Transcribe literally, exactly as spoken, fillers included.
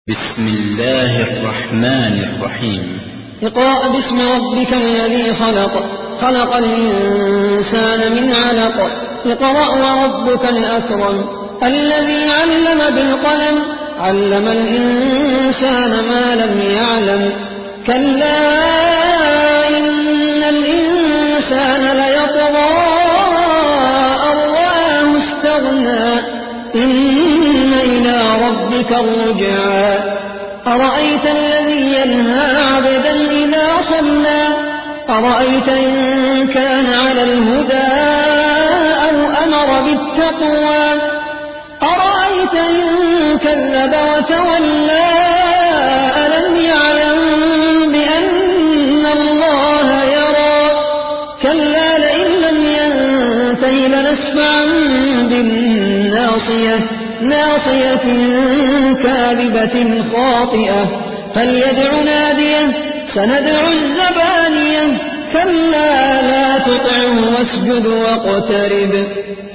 بسم الله الرحمن الرحيم. اقرأ باسم ربك الذي خلق خلق الإنسان من علق اقرأ وربك الأكرم الذي علم بالقلم علم الإنسان ما لم يعلم كلا إن الإنسان ليطغى أن رآه استغنى إن إلى ربك الرجعى أرأيت الذي ينهى عبدا إذا صلى أرأيت إن كان على الهدى أو أمر بالتقوى أرأيت إن كذب وتولى ألم يعلم بأن الله يرى كلا لئن لم ينته لنسفعا بالناصية ناصية كاذبة خاطئة فليدع ناديه سندع الزبانية كلا لا تطعه واسجد واقترب